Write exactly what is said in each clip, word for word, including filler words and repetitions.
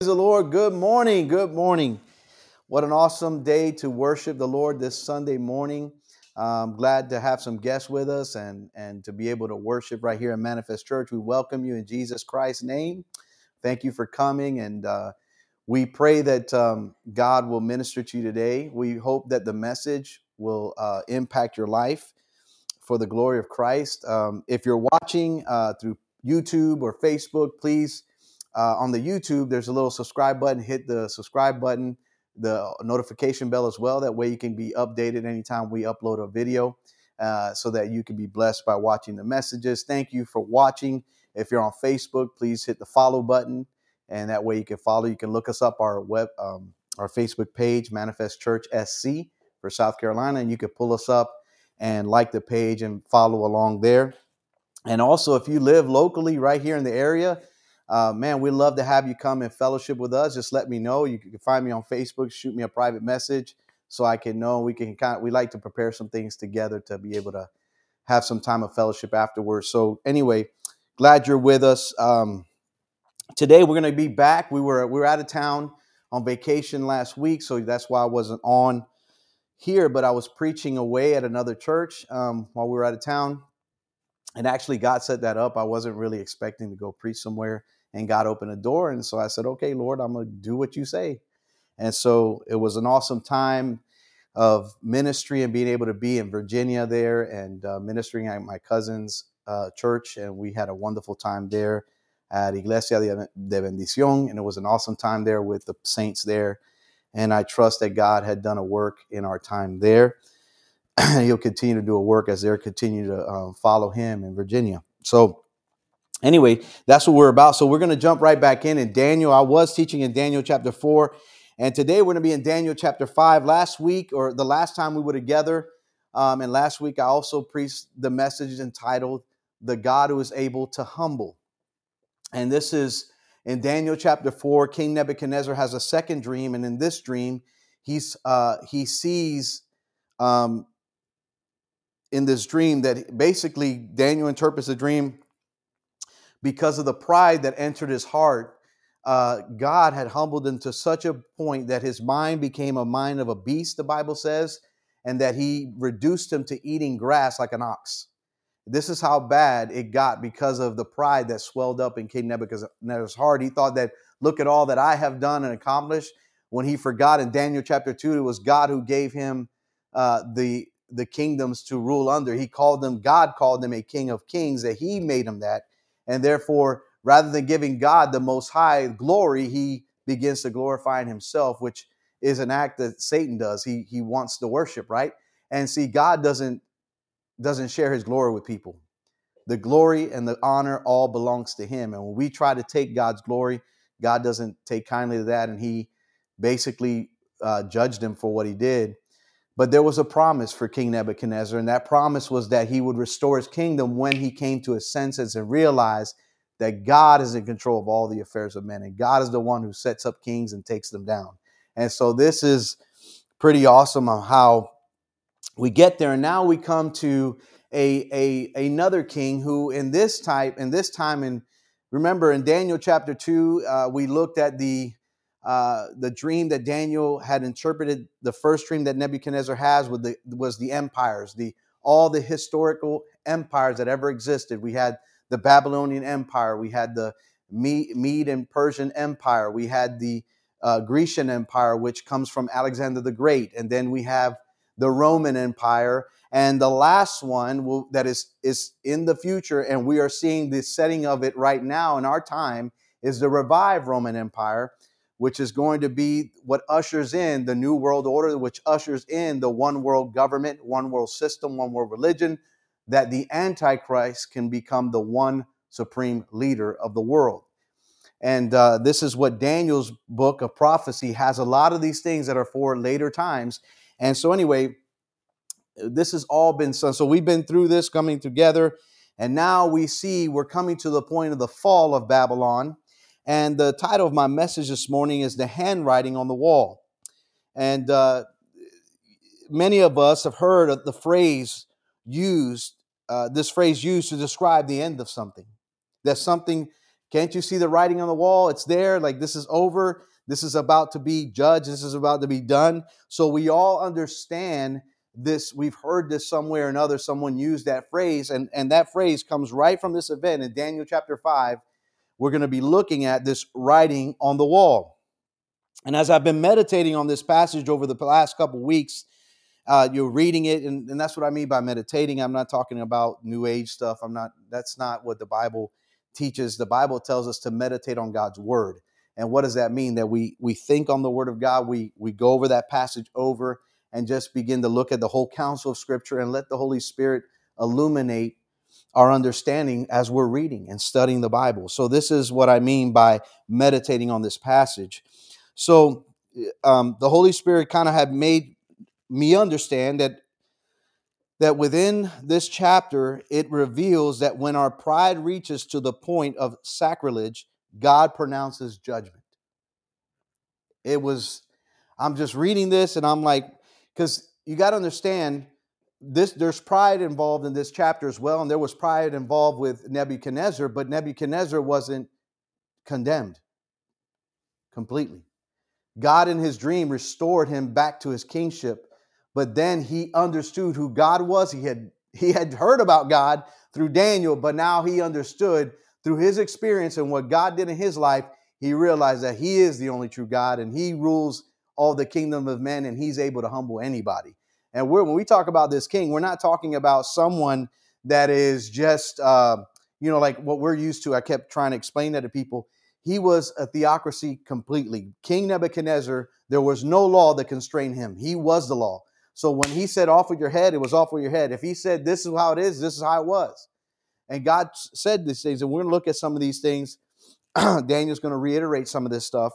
Praise the Lord. Good morning. Good morning. What an awesome day to worship the Lord this Sunday morning. I'm glad to have some guests with us and, and to be able to worship right here in Manifest Church. We welcome you in Jesus Christ's name. Thank you for coming. And uh, we pray that um, God will minister to you today. We hope that the message will uh, impact your life for the glory of Christ. Um, if you're watching uh, through YouTube or Facebook, please, uh, on the YouTube, there's a little subscribe button. Hit the subscribe button, the notification bell as well. That way you can be updated anytime we upload a video uh, so that you can be blessed by watching the messages. Thank you for watching. If you're on Facebook, please hit the follow button. And that way you can follow. You can look us up our web, um, our Facebook page, Manifest Church S C for South Carolina, and you can pull us up and like the page and follow along there. And also, if you live locally right here in the area, uh, man, we'd love to have you come and fellowship with us. Just let me know. You can find me on Facebook, shoot me a private message so I can know. We can kind of, we like to prepare some things together to be able to have some time of fellowship afterwards. So anyway, glad you're with us. Um, today we're going to be back. We were we were out of town on vacation last week, so that's why I wasn't on here, but I was preaching away at another church um, while we were out of town. And actually, God set that up. I wasn't really expecting to go preach somewhere, and God opened a door. And so I said, okay, Lord, I'm going to do what you say. And so it was an awesome time of ministry and being able to be in Virginia there and uh, ministering at my cousin's uh, church. And we had a wonderful time there at Iglesia de Bendición. And it was an awesome time there with the saints there. And I trust that God had done a work in our time there. He'll continue to do a work as they continue to um, follow him in Virginia. So anyway, that's what we're about. So we're going to jump right back in. In Daniel, I was teaching in Daniel chapter four. And today we're going to be in Daniel chapter five. Last week, or the last time we were together, um, and last week I also preached the message entitled, The God Who is Able to Humble. And this is in Daniel chapter four. King Nebuchadnezzar has a second dream. And in this dream, he's uh, he sees um, in this dream that basically Daniel interprets the dream because of the pride that entered his heart. Uh, God had humbled him to such a point that his mind became a mind of a beast, the Bible says, and that he reduced him to eating grass like an ox. This is how bad it got because of the pride that swelled up in King Nebuchadnezzar's heart. He thought that, look at all that I have done and accomplished, when he forgot in Daniel chapter two, it was God who gave him uh, the, the kingdoms to rule under. He called them, God called him a king of kings, that he made him that. And therefore, rather than giving God the most high glory, he begins to glorify himself, which is an act that Satan does. He, he wants to worship, right? And see, God doesn't doesn't share his glory with people. The glory and the honor all belongs to him. And when we try to take God's glory, God doesn't take kindly to that. And he basically uh, judged him for what he did. But there was a promise for King Nebuchadnezzar. And that promise was that he would restore his kingdom when he came to his senses and realized that God is in control of all the affairs of men. And God is the one who sets up kings and takes them down. And so this is pretty awesome on how we get there, and now we come to a, a another king who, in this type, in this time, and remember in Daniel chapter two, uh, we looked at the uh, the dream that Daniel had interpreted. The first dream that Nebuchadnezzar has with the was the empires, the all the historical empires that ever existed. We had the Babylonian Empire, we had the Mede and Persian Empire, we had the uh, Grecian Empire, which comes from Alexander the Great, and then we have the Roman Empire, and the last one will, that is, is in the future, and we are seeing the setting of it right now in our time, is the revived Roman Empire, which is going to be what ushers in the New World Order, which ushers in the one world government, one world system, one world religion, that the Antichrist can become the one supreme leader of the world. And uh, this is what Daniel's book of prophecy has, a lot of these things that are for later times. And so anyway, this has all been so. So we've been through this coming together. And now we see we're coming to the point of the fall of Babylon. And the title of my message this morning is The Handwriting on the Wall. And uh, many of us have heard of the phrase used, uh, this phrase used to describe the end of something. That something Can't you see the writing on the wall? It's there. Like, this is over. This is about to be judged. This is about to be done. So we all understand this. We've heard this somewhere or another. Someone used that phrase, and, and that phrase comes right from this event in Daniel chapter five. We're going to be looking at this writing on the wall. And as I've been meditating on this passage over the last couple of weeks, uh, you're reading it, and, and that's what I mean by meditating. I'm not talking about New Age stuff. I'm not. That's not what the Bible teaches. The Bible tells us to meditate on God's word. And what does that mean? That we we think on the word of God. We we go over that passage over and just begin to look at the whole counsel of Scripture and let the Holy Spirit illuminate our understanding as we're reading and studying the Bible. So this is what I mean by meditating on this passage. So um, the Holy Spirit kind of had made me understand that that within this chapter, it reveals that when our pride reaches to the point of sacrilege, God pronounces judgment. It was, I'm just reading this and I'm like, because you got to understand this, there's pride involved in this chapter as well. And there was pride involved with Nebuchadnezzar, but Nebuchadnezzar wasn't condemned completely. God in his dream restored him back to his kingship, but then he understood who God was. He had he had heard about God through Daniel, but now he understood through his experience and what God did in his life. He realized that he is the only true God and he rules all the kingdom of men and he's able to humble anybody. And we're, when we talk about this king, we're not talking about someone that is just, uh, you know, like what we're used to. I kept trying to explain that to people. He was a theocracy completely. King Nebuchadnezzar, there was no law that constrained him. He was the law. So when he said off with your head, it was off with your head. If he said this is how it is, this is how it was. And God said these things, and we're going to look at some of these things. Daniel's going to reiterate some of this stuff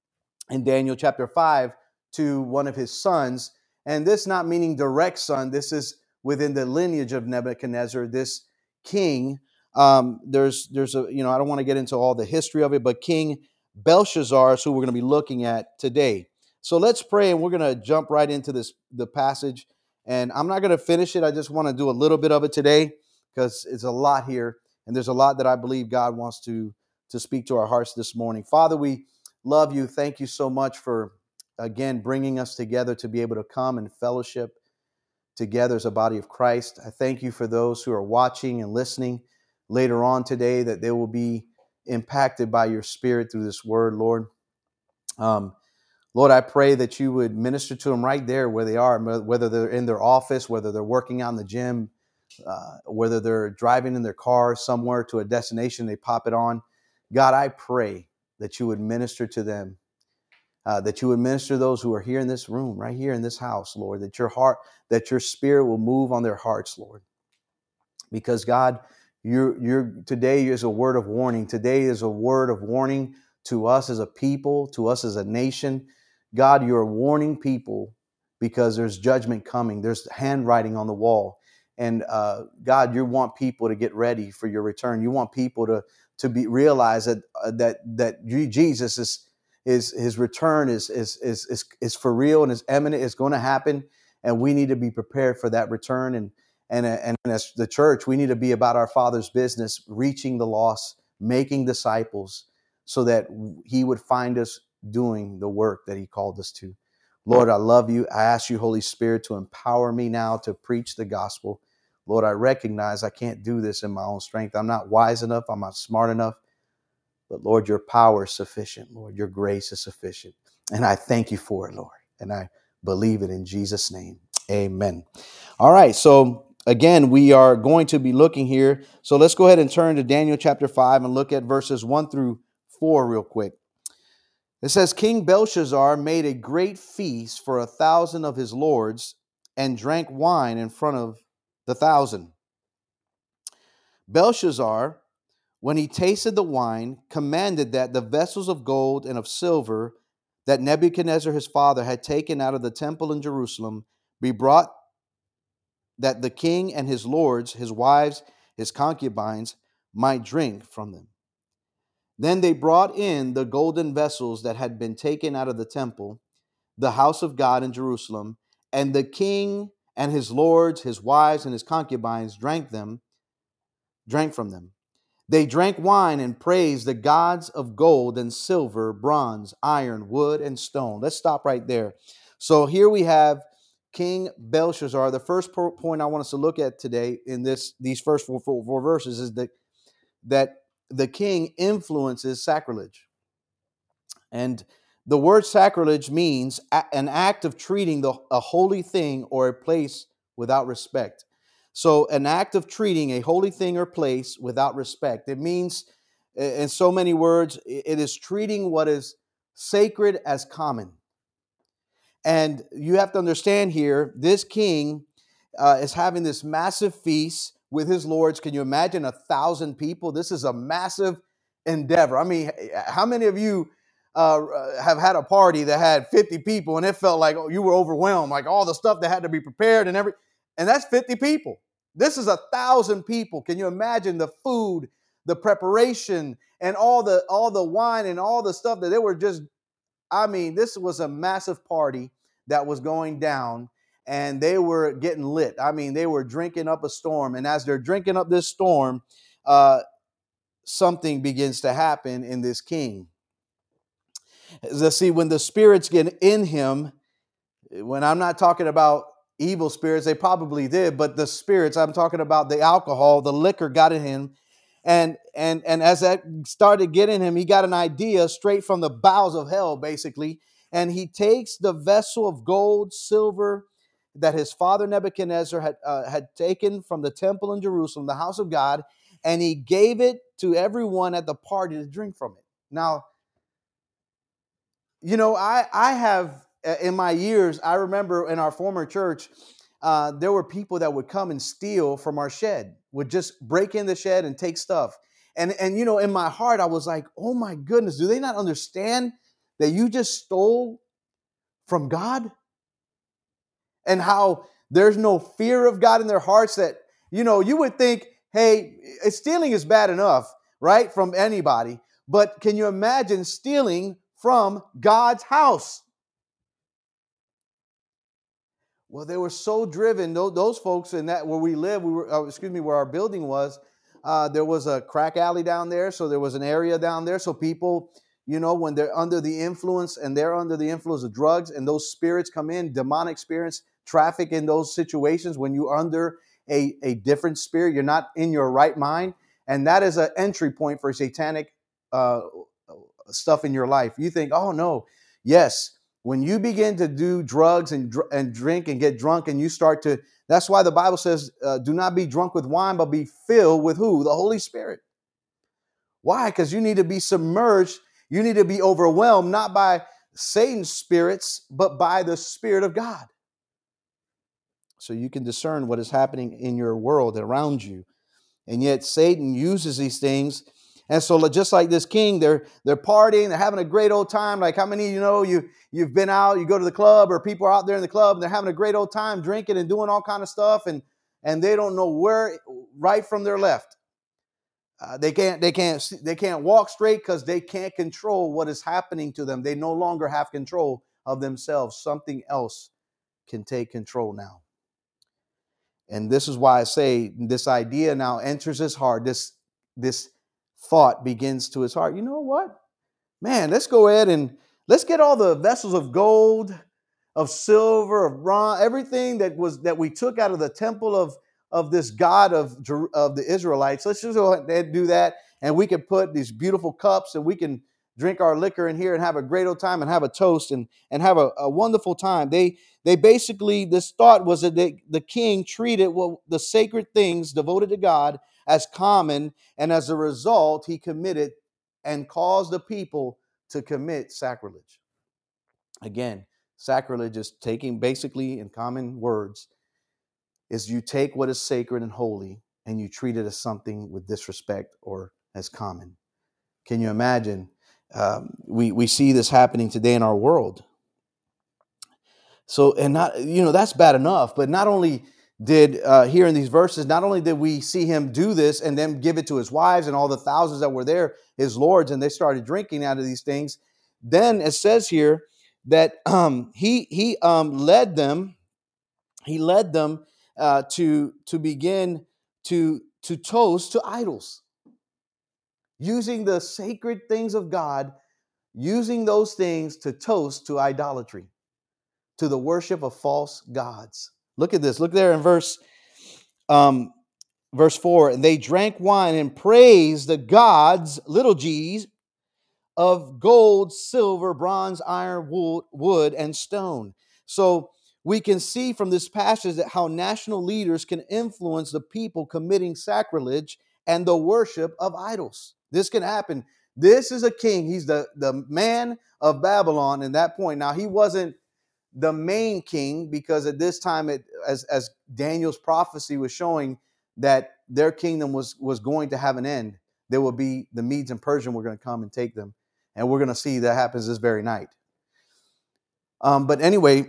in Daniel chapter five to one of his sons. And this not meaning direct son. This is within the lineage of Nebuchadnezzar, this king. Um, there's, there's a, you know, I don't want to get into all the history of it, but King Belshazzar is who we're going to be looking at today. So let's pray, and we're going to jump right into this, the passage. And I'm not going to finish it. I just want to do a little bit of it today because it's a lot here. And there's a lot that I believe God wants to, to speak to our hearts this morning. Father, we love you. Thank you so much for, again, bringing us together to be able to come and fellowship together as a body of Christ. I thank you for those who are watching and listening later on today, that they will be impacted by your Spirit through this word, Lord. Um, Lord, I pray that you would minister to them right there where they are, whether they're in their office, whether they're working out in the gym, uh, whether they're driving in their car somewhere to a destination, they pop it on. God, I pray that you would minister to them, uh, that you would minister to those who are here in this room, right here in this house, Lord, that your heart, that your Spirit will move on their hearts, Lord. Because God, you're, you're, today is a word of warning. Today is a word of warning to us as a people, to us as a nation. God, you're warning people because there's judgment coming. There's handwriting on the wall. And uh, God, you want people to get ready for your return. You want people to to be realize that uh, that that you, Jesus is is his return is is is is is for real and is imminent. It's going to happen, and we need to be prepared for that return. And and and as the church, we need to be about our Father's business, reaching the lost, making disciples, so that He would find us doing the work that He called us to. Lord, I love you. I ask you, Holy Spirit, to empower me now to preach the gospel. Lord, I recognize I can't do this in my own strength. I'm not wise enough. I'm not smart enough. But Lord, your power is sufficient. Lord, your grace is sufficient. And I thank you for it, Lord. And I believe it in Jesus' name. Amen. All right. So again, we are going to be looking here. So let's go ahead and turn to Daniel chapter five and look at verses one through four real quick. It says, King Belshazzar made a great feast for a thousand of his lords and drank wine in front of the thousand. Belshazzar, when he tasted the wine, commanded that the vessels of gold and of silver that Nebuchadnezzar his father had taken out of the temple in Jerusalem be brought, that the king and his lords, his wives, his concubines might drink from them. Then they brought in the golden vessels that had been taken out of the temple, the house of God in Jerusalem, and the king and his lords, his wives, and his concubines drank them, drank from them. They drank wine and praised the gods of gold and silver, bronze, iron, wood, and stone. Let's stop right there. So here we have King Belshazzar. The first point I want us to look at today in this these first four, four, four verses is that, that the king influences sacrilege. And the word sacrilege means an act of treating the, a holy thing or a place without respect. So an act of treating a holy thing or place without respect. It means, in so many words, it is treating what is sacred as common. And you have to understand here, this king uh, is having this massive feast with his lords. Can you imagine a thousand people? This is a massive endeavor. I mean, how many of you uh, have had a party that had fifty people and it felt like oh, you were overwhelmed, like all the stuff that had to be prepared and every, and that's fifty people. This is a thousand people. Can you imagine the food, the preparation, and all the all the wine and all the stuff that they were just, I mean, this was a massive party that was going down and they were getting lit. I mean, they were drinking up a storm. And as they're drinking up this storm, uh, something begins to happen in this king. Let's see, when the spirits get in him, when I'm not talking about evil spirits, they probably did, but the spirits, I'm talking about the alcohol, the liquor got in him. And and and as that started getting him, he got an idea straight from the bowels of hell, basically. And he takes the vessel of gold, silver that his father Nebuchadnezzar had uh, had taken from the temple in Jerusalem, the house of God, and he gave it to everyone at the party to drink from it. Now, you know, I I have in my years, I remember in our former church, uh, there were people that would come and steal from our shed, would just break in the shed and take stuff. And, and, you know, in my heart, I was like, oh my goodness, do they not understand that you just stole from God? And how there's no fear of God in their hearts that, you know, you would think, hey, stealing is bad enough, right? From anybody. But can you imagine stealing from God's house? Well, they were so driven. Those, those folks in that where we live, we were, uh, excuse me, where our building was, uh, there was a crack alley down there. So there was an area down there. So people, you know, when they're under the influence and they're under the influence of drugs and those spirits come in, demonic spirits, traffic in those situations when you're under a, a different spirit, you're not in your right mind. And that is an entry point for satanic uh, stuff in your life. You think, oh, no, yes. When you begin to do drugs and, dr- and drink and get drunk and you start to, that's why the Bible says, uh, do not be drunk with wine, but be filled with who? The Holy Spirit. Why? Because you need to be submerged. You need to be overwhelmed, not by Satan's spirits, but by the Spirit of God. So you can discern what is happening in your world around you. And yet Satan uses these things. And so just like this king, they're they're partying, they're having a great old time. Like how many, you know, you, you've been out, you go to the club or people are out there in the club and they're having a great old time drinking and doing all kind of stuff. And, and they don't know where right from their left. Uh, they can't they can't they can't walk straight because they can't control what is happening to them. They no longer have control of themselves. Something else can take control now. And this is why I say this idea now enters his heart. This, this thought begins to his heart. You know what? Man, let's go ahead and let's get all the vessels of gold, of silver, of bronze, everything that was that we took out of the temple of, of this God of, of the Israelites. Let's just go ahead and do that. And we can put these beautiful cups and we can drink our liquor in here and have a great old time and have a toast and, and have a, a wonderful time. They they basically, this thought was that they, the king treated what the sacred things devoted to God as common, and as a result, he committed and caused the people to commit sacrilege. Again, sacrilege is taking, basically in common words, is you take what is sacred and holy and you treat it as something with disrespect or as common. Can you imagine? Um, we, we see this happening today in our world. So, and not, you know, that's bad enough, but not only did, uh, here in these verses, not only did we see him do this and then give it to his wives and all the thousands that were there, his lords, and they started drinking out of these things. Then it says here that um, he, he um, led them, he led them uh, to, to begin to, to toast to idols. using the sacred things of God, using those things to toast to idolatry, to the worship of false gods. Look at this. Look there in verse um, verse four. And they drank wine and praised the gods, little g's, of gold, silver, bronze, iron, wood, wood, and stone. So we can see from this passage that how national leaders can influence the people committing sacrilege and the worship of idols. This can happen. This is a king. He's the, the man of Babylon in that point. Now, he wasn't the main king, because at this time, it, as, as Daniel's prophecy was showing, that their kingdom was, was going to have an end. There will be the Medes and Persians were going to come and take them. And we're going to see that happens this very night. Um, but anyway,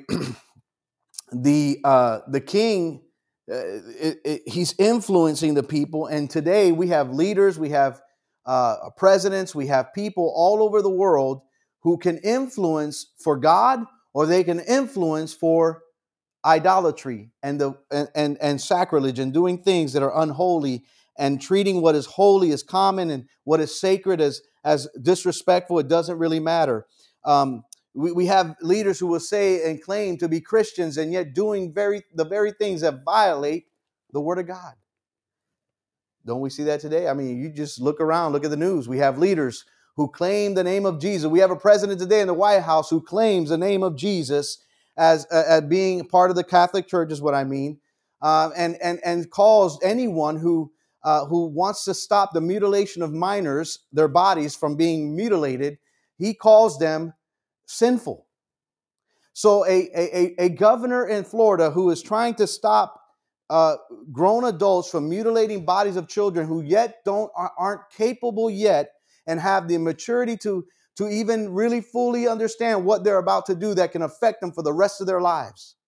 the uh, the king, uh, it, it, he's influencing the people. And today we have leaders, we have uh, presidents, we have people all over the world who can influence for God, or they can influence for idolatry and the and, and and sacrilege, and doing things that are unholy, and treating what is holy as common and what is sacred as as disrespectful. It doesn't really matter. Um, we, we have leaders who will say and claim to be Christians, and yet doing very the very things that violate the Word of God. Don't we see that today? I mean, you just look around, look at the news. We have leaders who claim the name of Jesus. We have a president today in the White House who claims the name of Jesus as, uh, as being part of the Catholic Church, is what I mean, uh, and, and, and calls anyone who, uh, who wants to stop the mutilation of minors, their bodies from being mutilated, he calls them sinful. So a, a, a governor in Florida who is trying to stop uh, grown adults from mutilating bodies of children who yet don't aren't capable yet and have the maturity to, to even really fully understand what they're about to do that can affect them for the rest of their lives.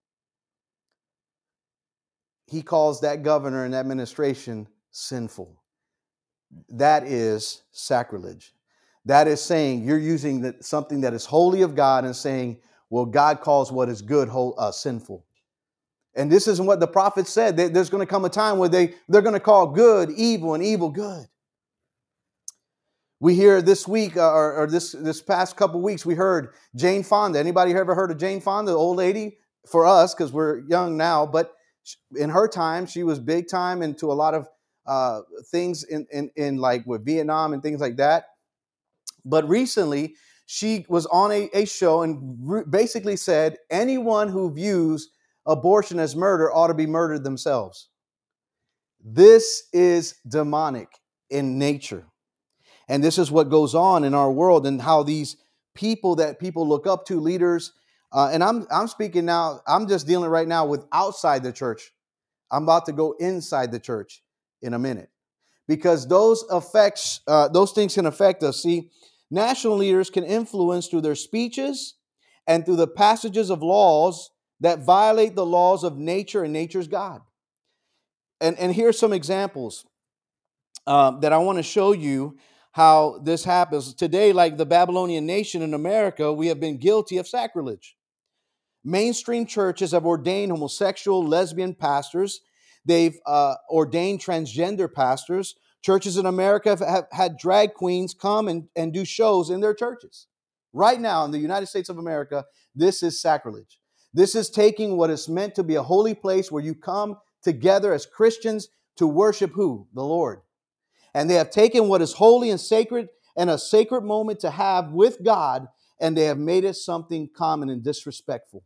He calls that governor and administration sinful. That is sacrilege. That is saying you're using the, something that is holy of God and saying, well, God calls what is good uh, sinful. And this isn't what the prophet said. There's going to come a time where they, they're going to call good evil and evil good. We hear this week, uh, or, or this, this past couple weeks, we heard Jane Fonda. Anybody ever heard of Jane Fonda, the old lady? For us, because we're young now, but in her time, she was big time into a lot of uh, things in, in, in like with Vietnam and things like that. But recently, she was on a, a show and re- basically said anyone who views abortion as murder ought to be murdered themselves. This is demonic in nature. And this is what goes on in our world, and how these people that people look up to, leaders, uh, and I'm I'm speaking now, I'm just dealing right now with outside the church. I'm about to go inside the church in a minute, because those effects, uh, those things can affect us. See, national leaders can influence through their speeches and through the passages of laws that violate the laws of nature and nature's God. And, and here's some examples uh, that I want to show you how this happens. Today, like the Babylonian nation in America, we have been guilty of sacrilege. Mainstream churches have ordained homosexual, lesbian pastors. They've uh, ordained transgender pastors. Churches in America have, have had drag queens come and, and do shows in their churches. Right now in the United States of America, this is sacrilege. This is taking what is meant to be a holy place where you come together as Christians to worship who? The Lord. And they have taken what is holy and sacred and a sacred moment to have with God, and they have made it something common and disrespectful.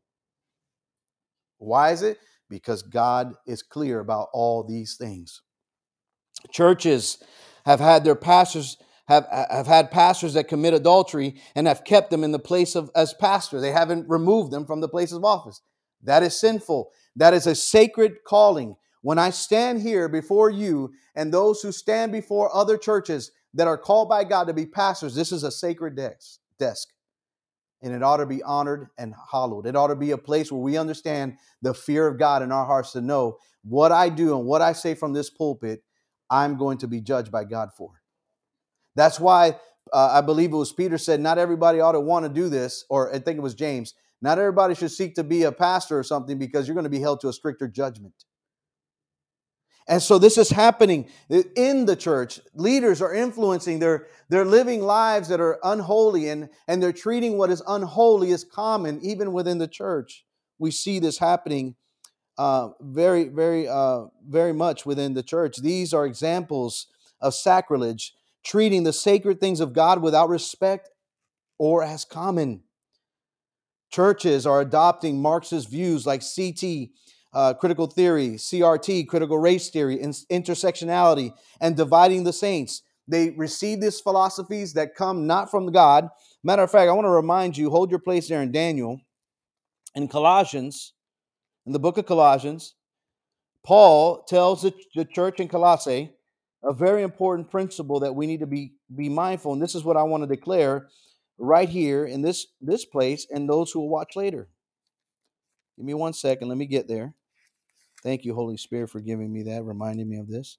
Why is it? Because God is clear about all these things. Churches have had their pastors have, have had pastors that commit adultery and have kept them in the place of as pastor. They haven't removed them from the place of office. That is sinful. That is a sacred calling. When I stand here before you and those who stand before other churches that are called by God to be pastors, this is a sacred desk. desk. And it ought to be honored and hallowed. It ought to be a place where we understand the fear of God in our hearts to know what I do and what I say from this pulpit, I'm going to be judged by God for. That's why uh, I believe it was Peter said, not everybody ought to want to do this, or I think it was James, not everybody should seek to be a pastor or something, because you're going to be held to a stricter judgment. And so this is happening in the church. Leaders are influencing. They're, they're living lives that are unholy, and, and they're treating what is unholy as common, even within the church. We see this happening uh, very, very, uh, very much within the church. These are examples of sacrilege, treating the sacred things of God without respect or as common. Churches are adopting Marxist views like C T, uh, critical theory, C R T, critical race theory, in- intersectionality, and dividing the saints. They receive these philosophies that come not from God. Matter of fact, I want to remind you, hold your place there in Daniel. In Colossians, in the book of Colossians, Paul tells the, the church in Colossae a very important principle that we need to be, be mindful. And this is what I want to declare right here in this, this place, and those who will watch later. Give me one second. Let me get there. Thank you, Holy Spirit, for giving me that, reminding me of this.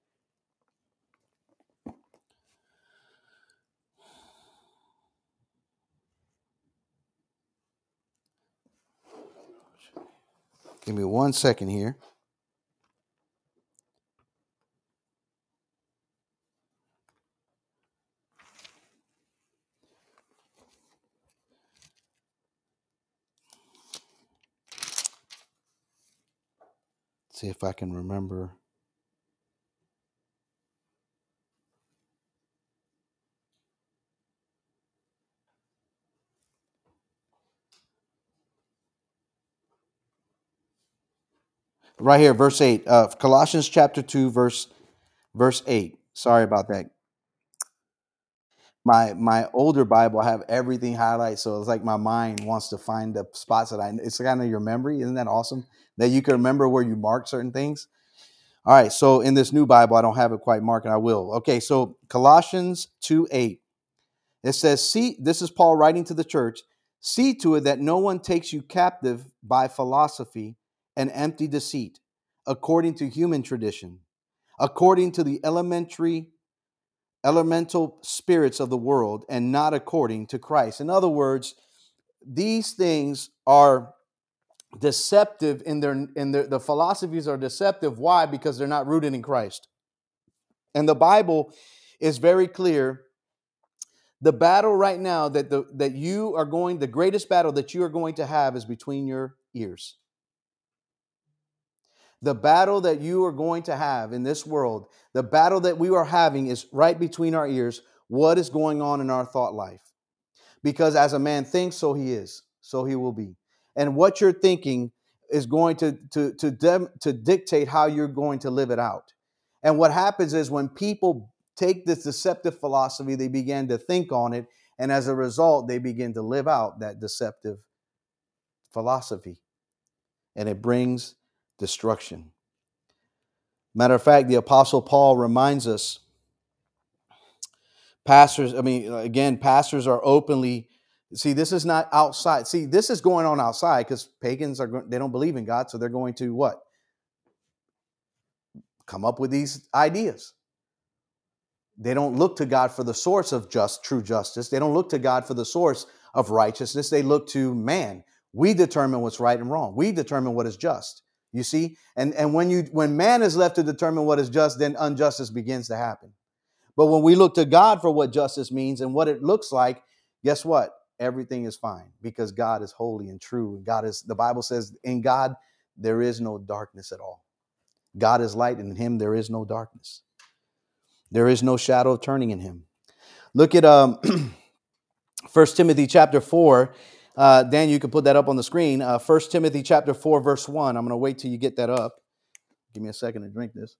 Give me one second here. See if I can remember. Right here, verse eight. Uh, Colossians chapter two, verse verse eight. Sorry about that. My my older Bible, I have everything highlighted, so it's like my mind wants to find the spots that I. It's kind of your memory, isn't that awesome? That you can remember where you mark certain things. All right, so in this new Bible, I don't have it quite marked, and I will. Okay, so Colossians two eight. It says, see, this is Paul writing to the church, see to it that no one takes you captive by philosophy and empty deceit, according to human tradition, according to the elementary, elemental spirits of the world, and not according to Christ. In other words, these things are deceptive in their, in their, the philosophies are deceptive. Why? Because they're not rooted in Christ. And the Bible is very clear. The battle right now that the that you are going, the greatest battle that you are going to have is between your ears. The battle that you are going to have in this world, the battle that we are having is right between our ears. What is going on in our thought life? Because as a man thinks, so he is, so he will be. And what you're thinking is going to to to dem, to dictate how you're going to live it out. And what happens is when people take this deceptive philosophy, they begin to think on it, and as a result, they begin to live out that deceptive philosophy, and it brings destruction. Matter of fact, the Apostle Paul reminds us, pastors, I mean, again, pastors are openly, see, this is not outside. See, this is going on outside because pagans are, they don't believe in God, so they're going to what? Come up with these ideas. They don't look to God for the source of just true justice. They don't look to God for the source of righteousness. They look to man. We determine what's right and wrong. We determine what is just. You see? And, and when you when man is left to determine what is just, then injustice begins to happen. But when we look to God for what justice means and what it looks like, guess what? Everything is fine because God is holy and true. God is, the Bible says, in God there is no darkness at all. God is light, and in him there is no darkness. There is no shadow of turning in him. Look at um, First Timothy chapter four. Uh, Dan, you can put that up on the screen. Uh, First Timothy chapter four, verse one. I'm going to wait till you get that up. Give me a second to drink this.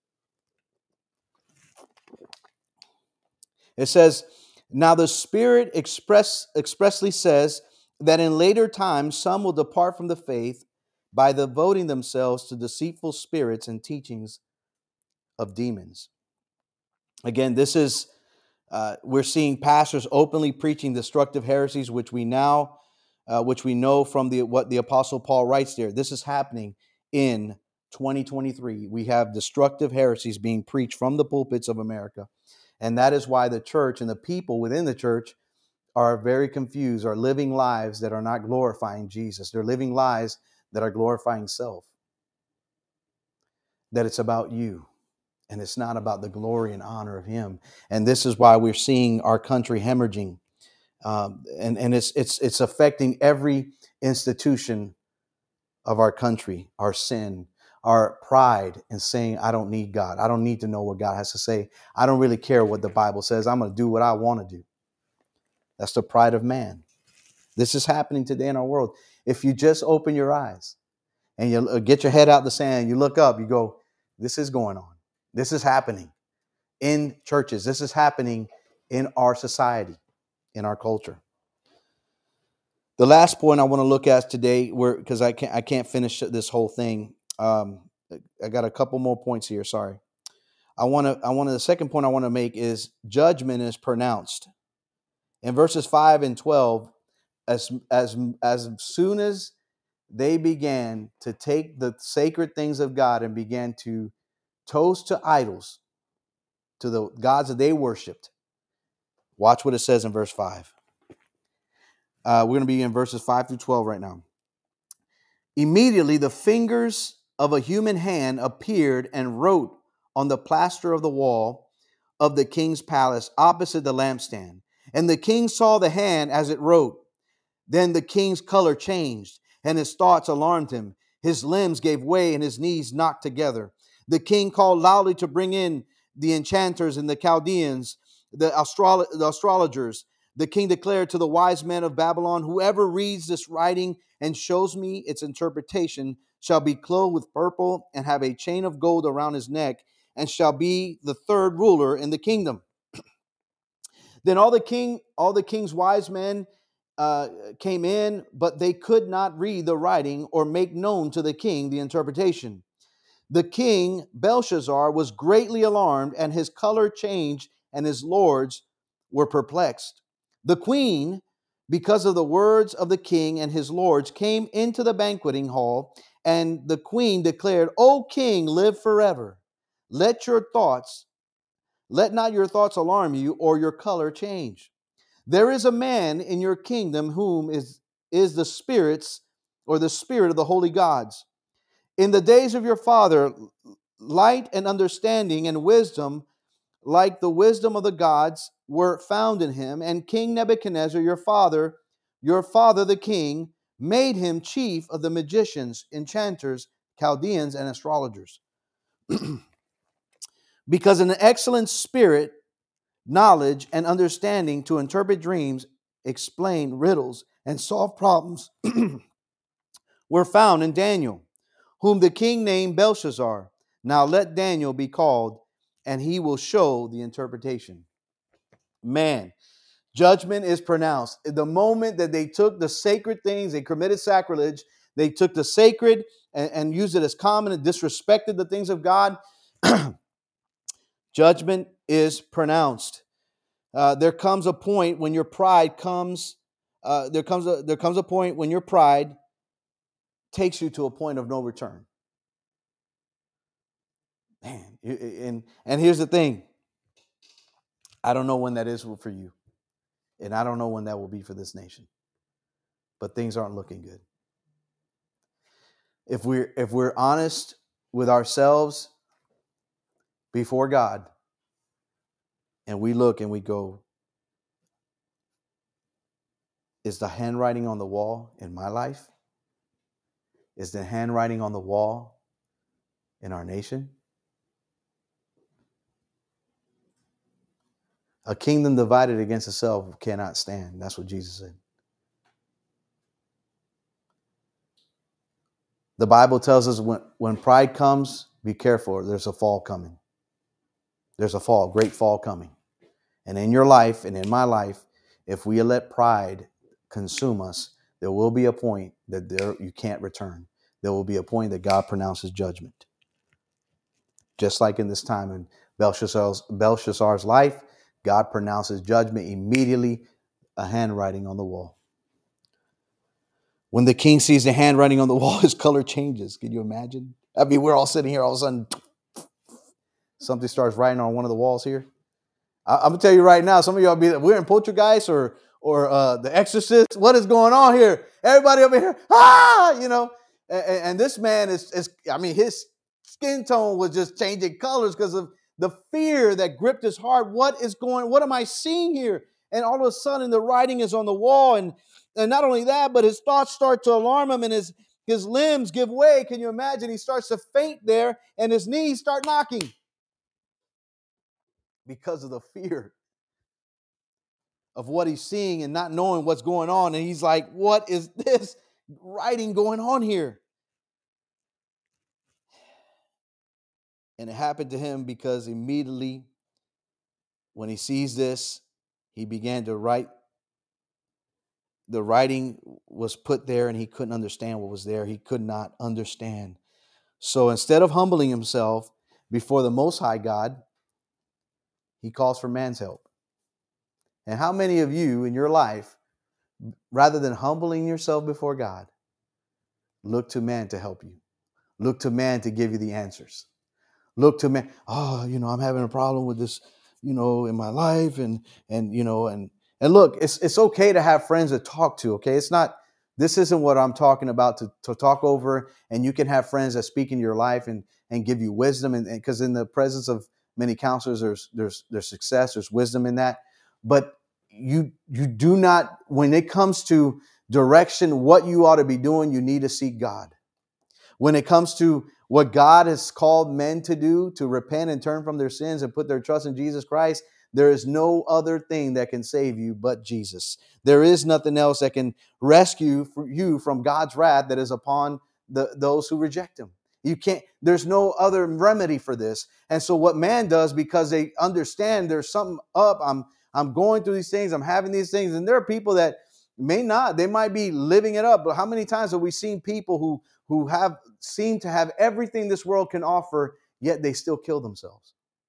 It says, now the Spirit express, expressly says that in later times some will depart from the faith by devoting themselves to deceitful spirits and teachings of demons. Again, this is, uh, we're seeing pastors openly preaching destructive heresies, which we now, uh, which we know from the what the Apostle Paul writes there. This is happening in twenty twenty-three. We have destructive heresies being preached from the pulpits of America. And that is why the church and the people within the church are very confused, are living lives that are not glorifying Jesus. They're living lives that are glorifying self, that it's about you. And it's not about the glory and honor of him. And this is why we're seeing our country hemorrhaging. Um, and and it's, it's, it's affecting every institution of our country, our sin, our pride in saying, I don't need God. I don't need to know what God has to say. I don't really care what the Bible says. I'm going to do what I want to do. That's the pride of man. This is happening today in our world. If you just open your eyes and you get your head out the sand, you look up, you go, this is going on. This is happening in churches. This is happening in our society, in our culture. The last point I want to look at today, where because I can't I can't finish this whole thing. Um, I got a couple more points here. Sorry. I want to I want to the second point I want to make is judgment is pronounced. In verses five and twelve, as as as soon as they began to take the sacred things of God and began to toast to idols, to the gods that they worshipped. Watch what it says in verse five. Uh, we're going to be in verses five through twelve right now. Immediately the fingers of a human hand appeared and wrote on the plaster of the wall of the king's palace opposite the lampstand. And the king saw the hand as it wrote. Then the king's color changed, and his thoughts alarmed him. His limbs gave way, and his knees knocked together. The king called loudly to bring in the enchanters and the Chaldeans, the, astrolo- the astrologers. The king declared to the wise men of Babylon, whoever reads this writing and shows me its interpretation shall be clothed with purple and have a chain of gold around his neck, and shall be the third ruler in the kingdom. Then all the king, all the king's wise men uh, came in, but they could not read the writing or make known to the king the interpretation. The king Belshazzar was greatly alarmed, and his color changed, and his lords were perplexed. The queen, because of the words of the king and his lords, came into the banqueting hall, and the queen declared, O king, live forever. Let your thoughts, let not your thoughts alarm you, or your color change. There is a man in your kingdom whom is, is the spirits, or the spirit of the holy gods. In the days of your father, light and understanding and wisdom, like the wisdom of the gods, were found in him. And King Nebuchadnezzar, your father, your father the king, made him chief of the magicians, enchanters, Chaldeans, and astrologers. Because an excellent spirit, knowledge, and understanding to interpret dreams, explain riddles, and solve problems were found in Daniel, whom the king named Belshazzar. Now let Daniel be called, and he will show the interpretation. Man, judgment is pronounced. The moment that they took the sacred things, they committed sacrilege, they took the sacred and, and used it as common and disrespected the things of God, judgment is pronounced. Uh, there comes a point when your pride comes, uh, there comes a, there comes a point when your pride takes you to a point of no return. Man, and, and here's the thing. I don't know when that is for you. And I don't know when that will be for this nation. But things aren't looking good. If we're if we're honest with ourselves before God, and we look and we go, is the handwriting on the wall in my life? Is the handwriting on the wall in our nation? A kingdom divided against itself cannot stand. That's what Jesus said. The Bible tells us when, when pride comes, be careful. There's a fall coming. There's a fall, great fall coming. And in your life and in my life, if we let pride consume us, there will be a point that there you can't return. There will be a point that God pronounces judgment. Just like in this time in Belshazzar's, Belshazzar's life, God pronounces judgment immediately, a handwriting on the wall. When the king sees the handwriting on the wall, his color changes. Can you imagine? I mean, we're all sitting here, all of a sudden, something starts writing on one of the walls here. I, I'm gonna tell you right now, some of y'all be we're in Poltergeist or or uh, The Exorcist. What is going on here? Everybody over here, ah, you know. And, and this man is, is, I mean, his skin tone was just changing colors because of the fear that gripped his heart. What is going, what am I seeing here? And all of a sudden the writing is on the wall. And, and not only that, but his thoughts start to alarm him and his, his limbs give way. Can you imagine? He starts to faint there and his knees start knocking because of the fear of what he's seeing and not knowing what's going on. And he's like, what is this writing going on here? And it happened to him because immediately when he sees this, he began to write. The writing was put there and he couldn't understand what was there. He could not understand. So instead of humbling himself before the Most High God, he calls for man's help. And how many of you in your life, rather than humbling yourself before God, look to man to help you? Look to man to give you the answers. Look to man. Oh, you know, I'm having a problem with this, you know, in my life. And, and, you know, and, and look, it's, it's okay to have friends to talk to. Okay. It's not, this isn't what I'm talking about to, to talk over. And you can have friends that speak in your life and, and give you wisdom. And because in the presence of many counselors, there's, there's, there's success, there's wisdom in that. But you, you do not, when it comes to direction, what you ought to be doing, you need to seek God. When it comes to what God has called men to do, to repent and turn from their sins and put their trust in Jesus Christ, there is no other thing that can save you but Jesus. There is nothing else that can rescue you from God's wrath that is upon the, those who reject him. You can't, there's no other remedy for this. And so what man does, because they understand there's something up, I'm, I'm going through these things, I'm having these things, and there are people that may not, they might be living it up. But how many times have we seen people who who have seem to have everything this world can offer, yet they still kill themselves?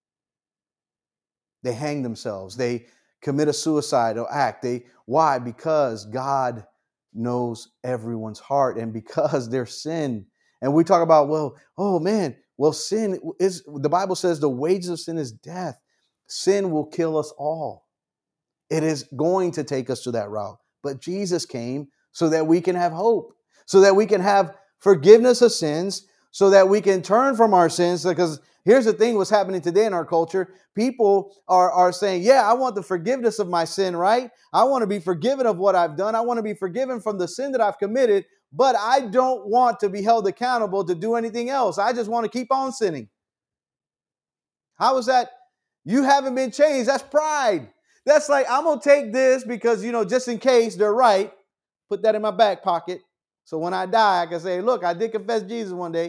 They hang themselves. They commit a suicidal act. They why? Because God knows everyone's heart and because their sin. And we talk about, well, oh man, well, sin is, the Bible says the wages of sin is death. Sin will kill us all. It is going to take us to that route. But Jesus came so that we can have hope, so that we can have forgiveness of sins, so that we can turn from our sins. Because here's the thing, what's happening today in our culture. People are, are saying, yeah, I want the forgiveness of my sin, right? I want to be forgiven of what I've done. I want to be forgiven from the sin that I've committed, but I don't want to be held accountable to do anything else. I just want to keep on sinning. How is that? You haven't been changed. That's pride. That's like, I'm going to take this because, you know, just in case they're right, put that in my back pocket. So when I die, I can say, look, I did confess Jesus one day.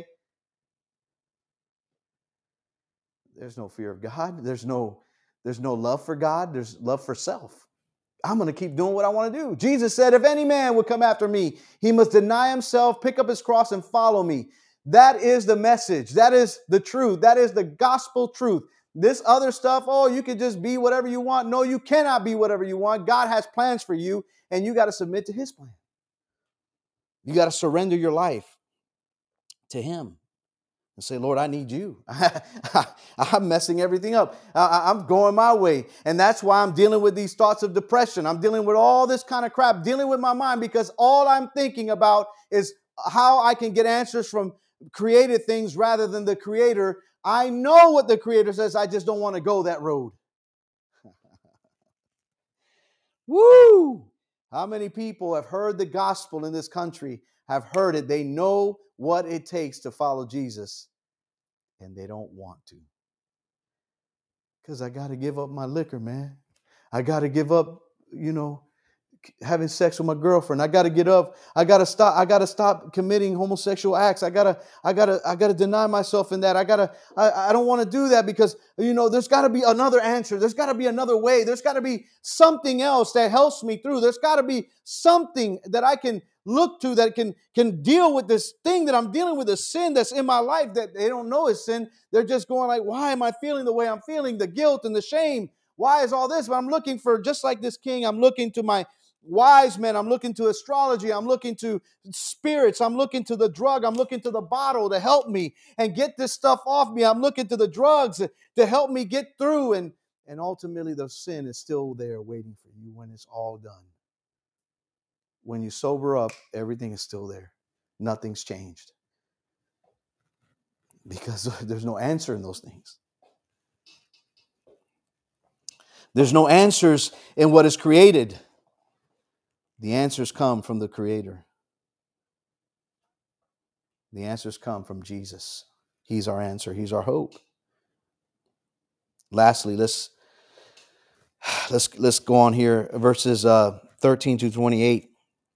There's no fear of God. There's no, there's no love for God. There's love for self. I'm going to keep doing what I want to do. Jesus said, if any man would come after me, he must deny himself, pick up his cross and follow me. That is the message. That is the truth. That is the gospel truth. This other stuff, oh, you can just be whatever you want. No, you cannot be whatever you want. God has plans for you, and you got to submit to his plan. You got to surrender your life to him and say, Lord, I need you. I'm messing everything up. I'm going my way. And that's why I'm dealing with these thoughts of depression. I'm dealing with all this kind of crap, dealing with my mind, because all I'm thinking about is how I can get answers from created things rather than the Creator. I know what the Creator says. I just don't want to go that road. Woo! How many people have heard the gospel in this country, have heard it? They know what it takes to follow Jesus, and they don't want to. Because I got to give up my liquor, man. I got to give up, you know, having sex with my girlfriend. I got to get up. I got to stop. I got to stop committing homosexual acts. I got to, I got to, I got to deny myself in that. I got to, I, I don't want to do that because, you know, there's got to be another answer. There's got to be another way. There's got to be something else that helps me through. There's got to be something that I can look to that can, can deal with this thing that I'm dealing with, the sin that's in my life that they don't know is sin. They're just going like, why am I feeling the way I'm feeling? The guilt and the shame. Why is all this? But I'm looking for, just like this king, I'm looking to my wise men. I'm looking to astrology. I'm looking to spirits. I'm looking to the drug. I'm looking to the bottle to help me and get this stuff off me. I'm looking to the drugs to help me get through. And, and ultimately, the sin is still there waiting for you when it's all done. When you sober up, everything is still there. Nothing's changed. because there's no answer in those things. There's no answers in what is created. The answers come from the Creator. The answers come from Jesus. He's our answer. He's our hope. Lastly, let's let's let's go on here. Verses uh, thirteen to twenty-eight.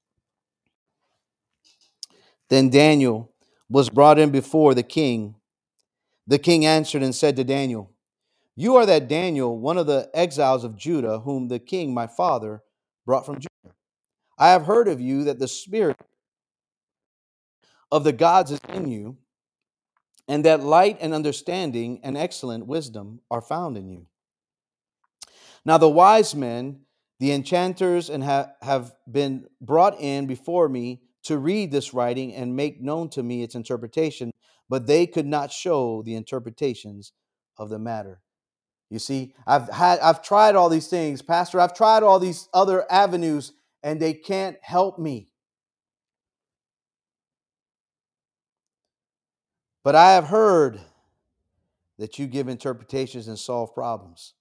Then Daniel was brought in before the king. The king answered and said to Daniel, "You are that Daniel, one of the exiles of Judah, whom the king my father brought from Judah. I have heard of you that the spirit of the gods is in you, and that light and understanding and excellent wisdom are found in you. Now the wise men, the enchanters, and ha- have been brought in before me to read this writing and make known to me its interpretation, but they could not show the interpretations of the matter." You see, I've had I've tried all these things, Pastor. I've tried all these other avenues, and they can't help me. But I have heard that you give interpretations and solve problems.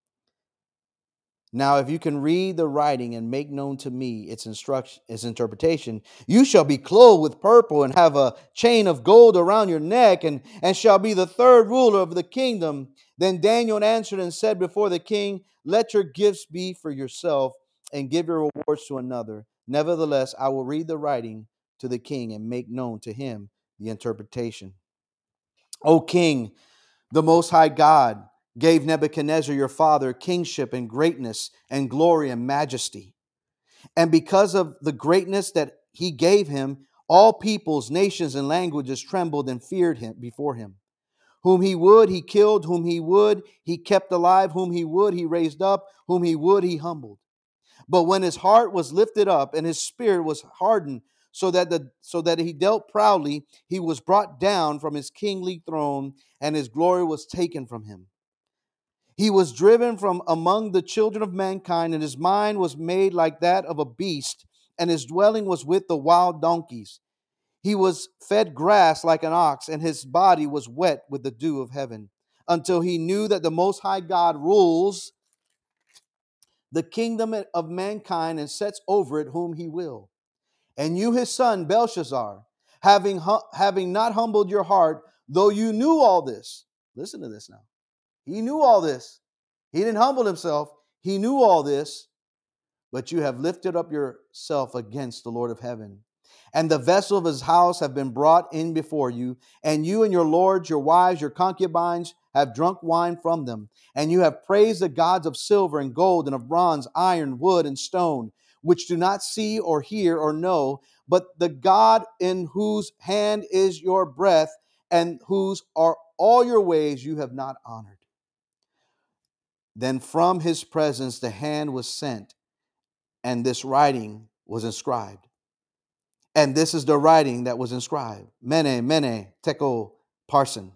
Now, if you can read the writing and make known to me its instruction, its interpretation, you shall be clothed with purple and have a chain of gold around your neck, and, and shall be the third ruler of the kingdom. Then Daniel answered and said before the king, "Let your gifts be for yourself, and give your rewards to another. Nevertheless, I will read the writing to the king and make known to him the interpretation. O king, the Most High God gave Nebuchadnezzar your father kingship and greatness and glory and majesty. And because of the greatness that he gave him, all peoples, nations, and languages trembled and feared him before him. Whom he would, he killed. Whom he would, he kept alive. Whom he would, he raised up. Whom he would, he humbled. But when his heart was lifted up and his spirit was hardened, so that the so that he dealt proudly, he was brought down from his kingly throne, and his glory was taken from him. He was driven from among the children of mankind, and his mind was made like that of a beast, and his dwelling was with the wild donkeys. He was fed grass like an ox, and his body was wet with the dew of heaven, until he knew that the Most High God rules the kingdom of mankind and sets over it whom he will. And you, his son, Belshazzar, having, having not humbled your heart, though you knew all this." Listen to this now. He knew all this. He didn't humble himself. He knew all this. "But you have lifted up yourself against the Lord of heaven. And the vessel of his house have been brought in before you. And you and your lords, your wives, your concubines have drunk wine from them. And you have praised the gods of silver and gold and of bronze, iron, wood, and stone, which do not see or hear or know, but the God in whose hand is your breath, and whose are all your ways you have not honored." Then from his presence the hand was sent, and this writing was inscribed. And this is the writing that was inscribed: Mene, Mene, Tekel, Parsin.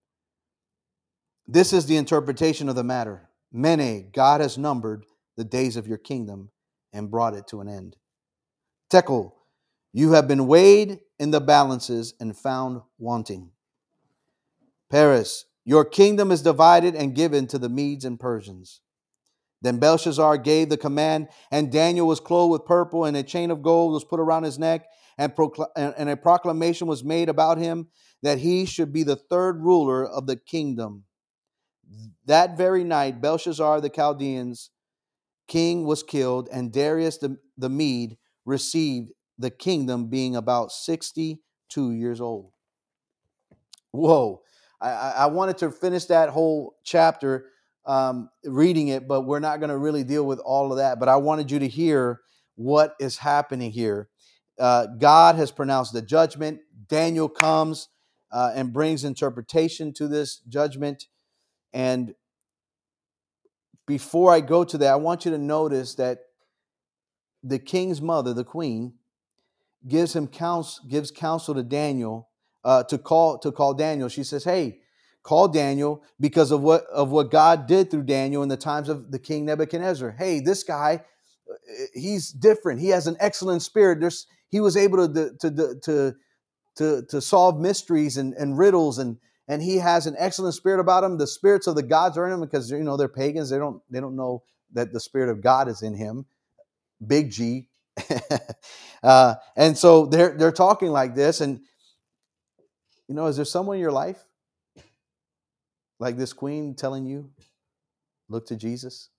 This is the interpretation of the matter. Mene, God has numbered the days of your kingdom and brought it to an end. Tekel, you have been weighed in the balances and found wanting. Peres, your kingdom is divided and given to the Medes and Persians. Then Belshazzar gave the command, and Daniel was clothed with purple, and a chain of gold was put around his neck, and, procl- and a proclamation was made about him that he should be the third ruler of the kingdom. That very night, Belshazzar the Chaldeans' king was killed, and Darius the, the Mede received the kingdom, being about sixty-two years old. Whoa. I, I wanted to finish that whole chapter um, reading it, but we're not going to really deal with all of that. But I wanted you to hear what is happening here. Uh, God has pronounced the judgment. Daniel comes uh, and brings interpretation to this judgment. And before I go to that, I want you to notice that the king's mother, the queen, gives him counsel, gives counsel to Daniel uh, to call to call Daniel. She says, "Hey, call Daniel because of what of what God did through Daniel in the times of the king Nebuchadnezzar. Hey, this guy, he's different. He has an excellent spirit. There's he was able to to to to, to solve mysteries and, and riddles and and he has an excellent spirit about him. The spirits of the gods are in him because, you know, they're pagans. They don't, they don't know that the spirit of God is in him. Big G. uh, and so they're, they're talking like this. And, you know, is there someone in your life like this queen telling you, look to Jesus?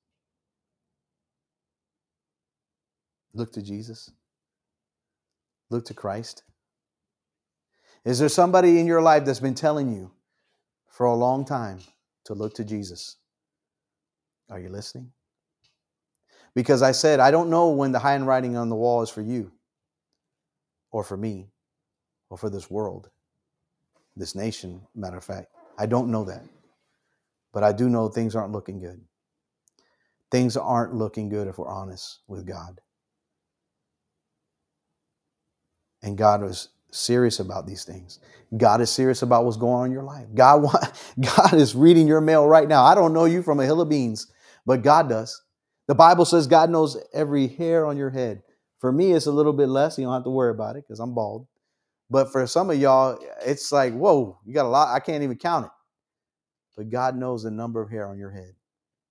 Look to Jesus. Look to Christ. Is there somebody in your life that's been telling you for a long time to look to Jesus? Are you listening? Because I said, I don't know when the handwriting on the wall is for you or for me or for this world, this nation, matter of fact. I don't know that. But I do know things aren't looking good. Things aren't looking good if we're honest with God. And God is serious about these things. God is serious about what's going on in your life. God, want, God is reading your mail right now. I don't know you from a hill of beans, but God does. The Bible says God knows every hair on your head. For me, it's a little bit less. You don't have to worry about it because I'm bald. But for some of y'all, it's like, whoa, you got a lot. I can't even count it. But God knows the number of hair on your head.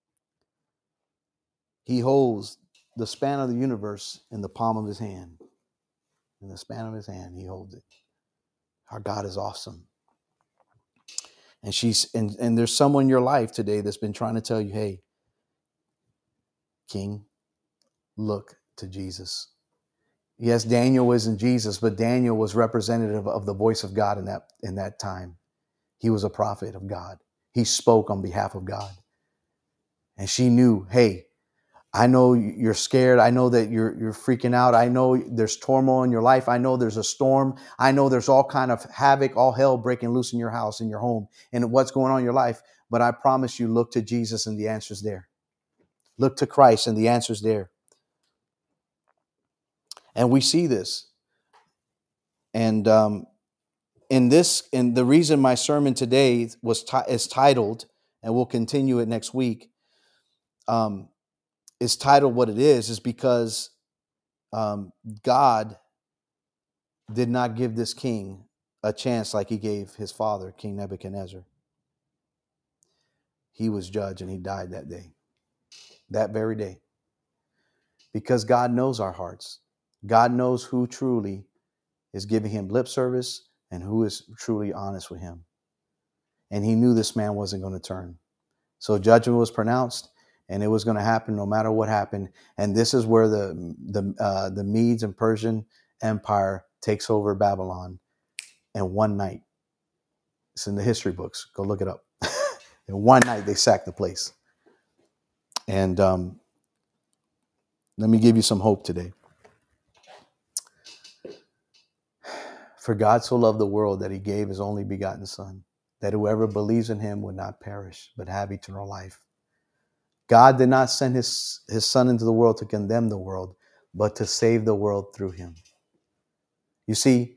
He holds the span of the universe in the palm of his hand. In the span of his hand, he holds it. Our God is awesome. And she's and, and there's someone in your life today that's been trying to tell you, hey, King, look to Jesus. Yes, Daniel wasn't Jesus, but Daniel was representative of the voice of God in that in that time. He was a prophet of God. He spoke on behalf of God. And she knew, hey, I know you're scared. I know that you're you're freaking out. I know there's turmoil in your life. I know there's a storm. I know there's all kind of havoc, all hell breaking loose in your house, in your home, and what's going on in your life. But I promise you, look to Jesus and the answer's there. Look to Christ and the answer's there. And we see this. And um, in this, and the reason my sermon today was t- is titled, and we'll continue it next week, um, is titled what it is, is because um, God did not give this king a chance like he gave his father, King Nebuchadnezzar. He was judged and he died that day, that very day. Because God knows our hearts. God knows who truly is giving him lip service and who is truly honest with him. And he knew this man wasn't going to turn. So judgment was pronounced, and it was going to happen no matter what happened. And this is where the the uh, the Medes and Persian Empire takes over Babylon in one night. It's in the history books. Go look it up. In one night, they sacked the place. And um, let me give you some hope today. For God so loved the world that he gave his only begotten Son, that whoever believes in him would not perish, but have eternal life. God did not send his, his Son into the world to condemn the world, but to save the world through him. You see,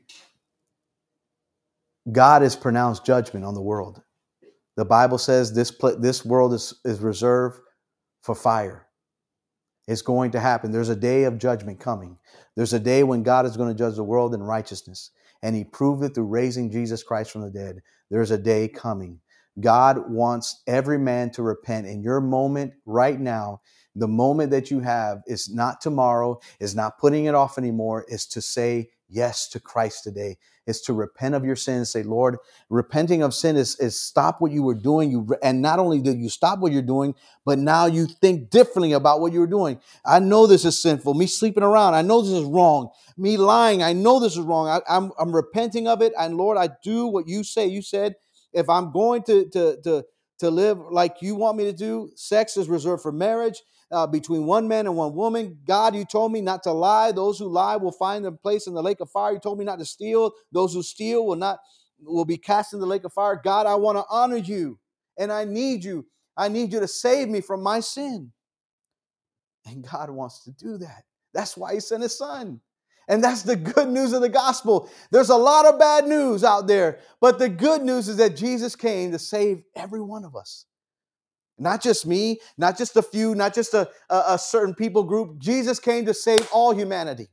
God has pronounced judgment on the world. The Bible says this, this world is, is reserved for fire. It's going to happen. There's a day of judgment coming. There's a day when God is going to judge the world in righteousness. And he proved it through raising Jesus Christ from the dead. There's a day coming. God wants every man to repent. In your moment right now, the moment that you have is not tomorrow, is not putting it off anymore, is to say yes to Christ today. Is to repent of your sins. Say, Lord, repenting of sin is, is stop what you were doing. You and not only did you stop what you're doing, but now you think differently about what you were doing. I know this is sinful. Me sleeping around, I know this is wrong. Me lying, I know this is wrong. I, I'm I'm repenting of it. And Lord, I do what you say. You said, if I'm going to to to to live like you want me to do, sex is reserved for marriage. Uh, between one man and one woman. God, you told me not to lie. Those who lie will find their place in the lake of fire. You told me not to steal. Those who steal will not will be cast in the lake of fire. God, I want to honor you, and I need you. I need you to save me from my sin. And God wants to do that. That's why he sent his Son. And that's the good news of the gospel. There's a lot of bad news out there, but the good news is that Jesus came to save every one of us. Not just me, not just a few, not just a, a, a certain people group. Jesus came to save all humanity.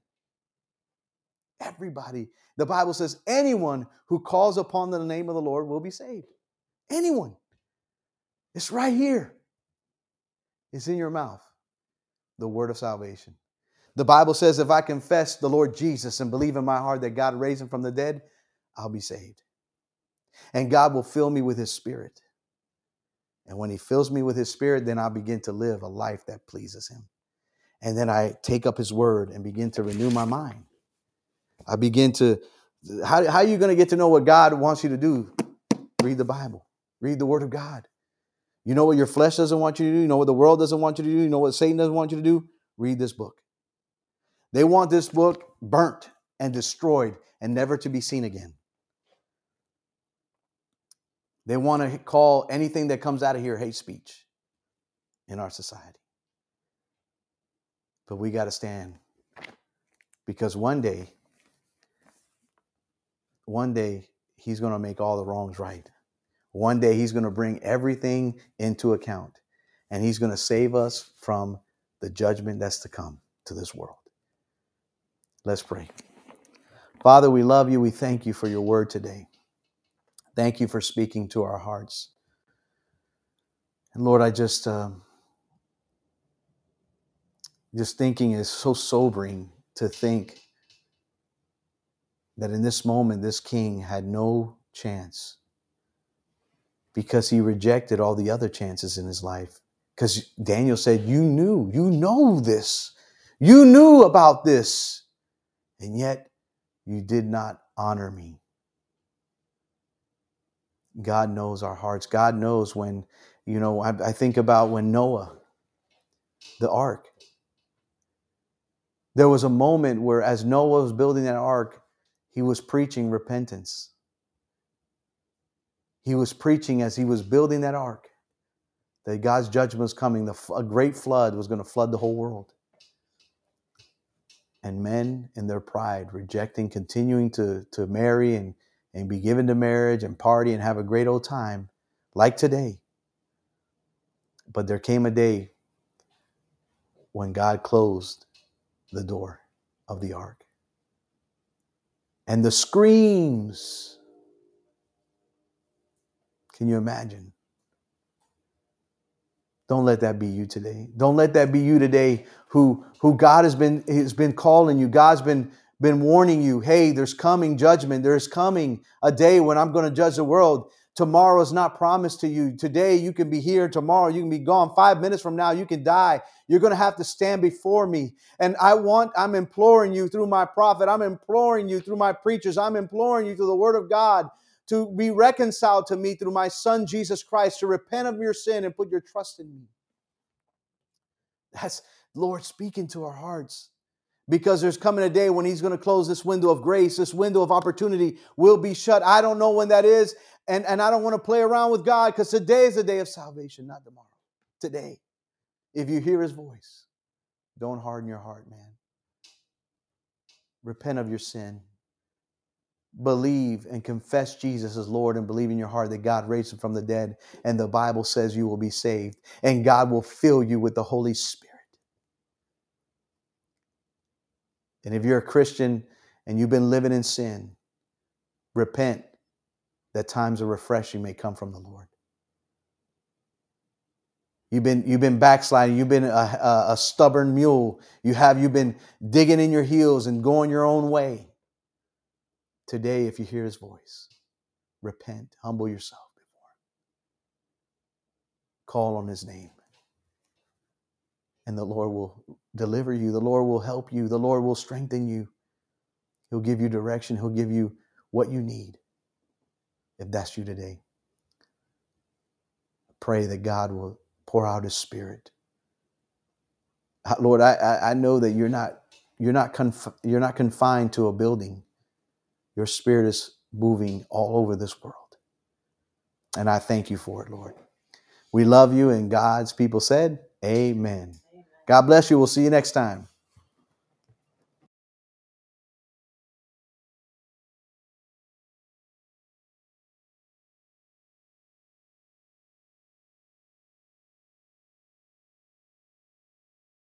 Everybody. The Bible says anyone who calls upon the name of the Lord will be saved. Anyone. It's right here. It's in your mouth. The word of salvation. The Bible says if I confess the Lord Jesus and believe in my heart that God raised him from the dead, I'll be saved. And God will fill me with his spirit. And when he fills me with his spirit, then I'll begin to live a life that pleases him. And then I take up his word and begin to renew my mind. I begin to, how, how are you going to get to know what God wants you to do? Read the Bible. Read the word of God. You know what your flesh doesn't want you to do? You know what the world doesn't want you to do? You know what Satan doesn't want you to do? Read this book. They want this book burnt and destroyed and never to be seen again. They want to call anything that comes out of here hate speech in our society. But we got to stand, because one day, one day he's going to make all the wrongs right. One day he's going to bring everything into account, and he's going to save us from the judgment that's to come to this world. Let's pray. Father, we love you. We thank you for your word today. Thank you for speaking to our hearts. And Lord, I just, um, just thinking is so sobering to think that in this moment, this king had no chance because he rejected all the other chances in his life. Because Daniel said, you knew, you know this, you knew about this, and yet you did not honor me. God knows our hearts. God knows when, you know, I, I think about when Noah, the ark, there was a moment where as Noah was building that ark, he was preaching repentance. He was preaching as he was building that ark that God's judgment was coming. The, a great flood was going to flood the whole world. And men in their pride, rejecting, continuing to, to marry and, and be given to marriage and party and have a great old time, like today. But there came a day when God closed the door of the ark. And the screams, can you imagine? Don't let that be you today. Don't let that be you today who, who God has been, has been calling you. God's been, been warning you, hey, there's coming judgment. There's coming a day when I'm going to judge the world. Tomorrow is not promised to you. Today you can be here. Tomorrow you can be gone. Five minutes from now you can die. You're going to have to stand before me. And I want, I'm imploring you through my prophet. I'm imploring you through my preachers. I'm imploring you through the word of God to be reconciled to me through my son, Jesus Christ, to repent of your sin and put your trust in me. That's Lord speaking to our hearts, because there's coming a day when he's going to close this window of grace. This window of opportunity will be shut. I don't know when that is. And, and I don't want to play around with God, because today is the day of salvation, not tomorrow. Today, if you hear his voice, don't harden your heart, man. Repent of your sin. Believe and confess Jesus as Lord, and believe in your heart that God raised him from the dead. And the Bible says you will be saved, and God will fill you with the Holy Spirit. And if you're a Christian and you've been living in sin, repent, that times of refreshing may come from the Lord. You've been, you've been backsliding. You've been a, a, a stubborn mule. You have, you've been digging in your heels and going your own way. Today, if you hear his voice, repent, humble yourself before him. Call on his name. And the Lord will deliver you. The Lord will help you. The Lord will strengthen you. He'll give you direction. He'll give you what you need. If that's you today, pray that God will pour out his Spirit. Lord, I, I know that you're not, you're not, conf- you're not confined to a building. Your Spirit is moving all over this world. And I thank you for it, Lord. We love you, and God's people said, amen. Amen. God bless you. We'll see you next time.